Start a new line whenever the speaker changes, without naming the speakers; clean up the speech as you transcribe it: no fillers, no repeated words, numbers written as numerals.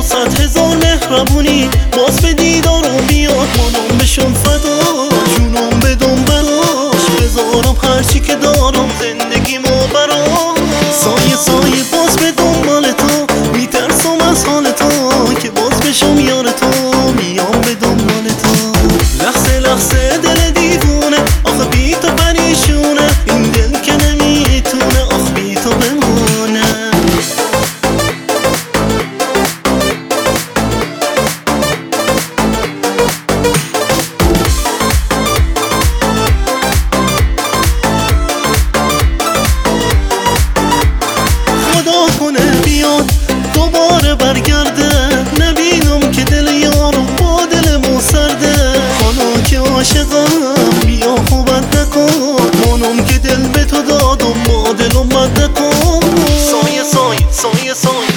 100,000 مهربونی باز به دیدارم بیاد، مانم بشم فدا، جونم بدم براش، بذارم هرچی که دارم زندگیمو براش. سایه سایه باز به دنبال تو، میترسم از حال تو که باز بشم یار تو، میام به دنبال تو. لحظه لحظه دل دیوونه، آخه بی تو پریشونه، این دل که نمیتونه آخ بی تو بمونه. خدا کنه بیاد دوباره برگرده، نبینم که دل یارو با دلمو سرده. حالا که عاشقم بیا خوبت نکن، مانم که دل به تو دادم با دلم بد نکن. سایه سایه سایه سایه